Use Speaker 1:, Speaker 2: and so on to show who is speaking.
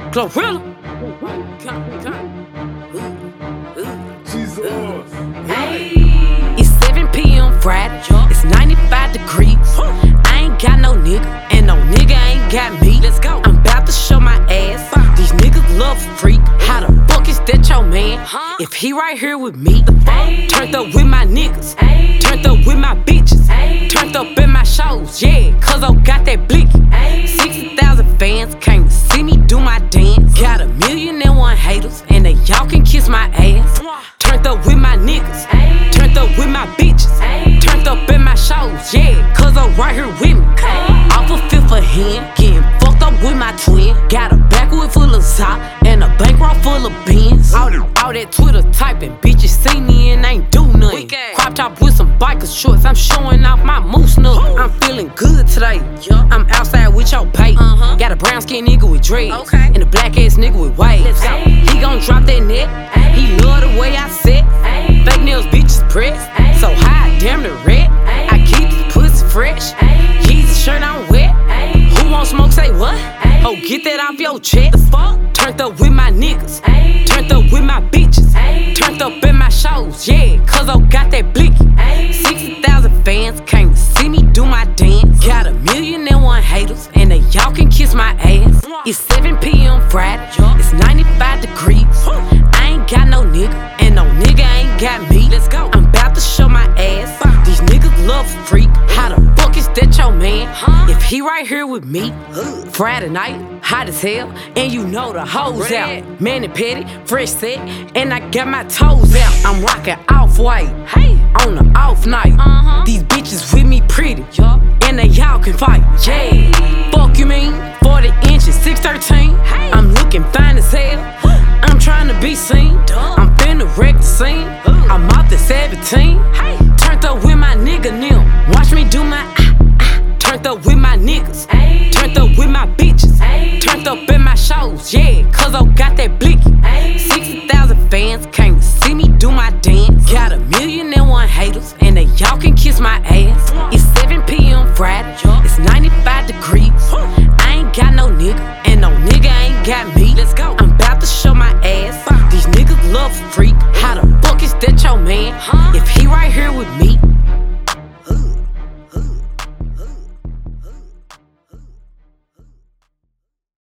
Speaker 1: Glorilla.
Speaker 2: Jesus.
Speaker 1: It's 7 p.m. Friday. It's 95 degrees. I ain't got no nigga, and no nigga ain't got me. Let's go. I'm about to show my ass. These niggas love a freak. How the fuck is that your man? If he right here with me, turned up with my niggas, turned up with my bitches, turned up in my shows, yeah, cause I got that blicky. 60,000 fans came to see me do my dance. Got 1,000,001 haters, and they y'all can kiss my ass. Turned up with my niggas, turned up with my bitches, turned up in my shows, yeah, cause I'm right here with me. Off a fifth of hand, getting fucked up with my twin. Got a backwood full of Zop and a bankroll full of beans. All that Twitter typing, bitches see me and ain't do nothing. Crop top with some biker shorts, I'm showing off my moose nut. I'm feeling good today. I'm outside with your bait. Got a brown skin nigga with dreads, and a black ass nigga with waves. He gon' drop that net. He love the way I sit. Fake nails, bitches pressed. So high, damn the red. I keep this pussy fresh. Yeezy shirt on wet. Who want smoke, say what? Oh, get that off your chest. Turned up with my niggas, turned up with my bitches, turned up in my shows, yeah, cause I got that blicky. 60,000 fans came to see me do my dance. Got 1,000,001 haters, and they y'all can kiss my ass. It's 7 p.m. Friday, it's 95 degrees. I ain't got no nigga, and no nigga ain't got me. Let's go. I'm about to show my ass. These niggas love a freak. How the fuck is that your man? If he right here with me, Friday night, hot as hell, and you know the hoes out. Man and petty, fresh set, and I got my toes out. I'm rocking off-white, on the off night. These bitches with me pretty, and they y'all can fight. Yeah, fuck you mean? 40 inches, 6'13". I'm looking fine as hell. I'm trying to be seen. I'm finna wreck the scene. I'm off the 17. Turned up with my nigga Nim. Watch me do my Turned up with my niggas, turned up with my bitches, turned up in my shows, yeah, cause I got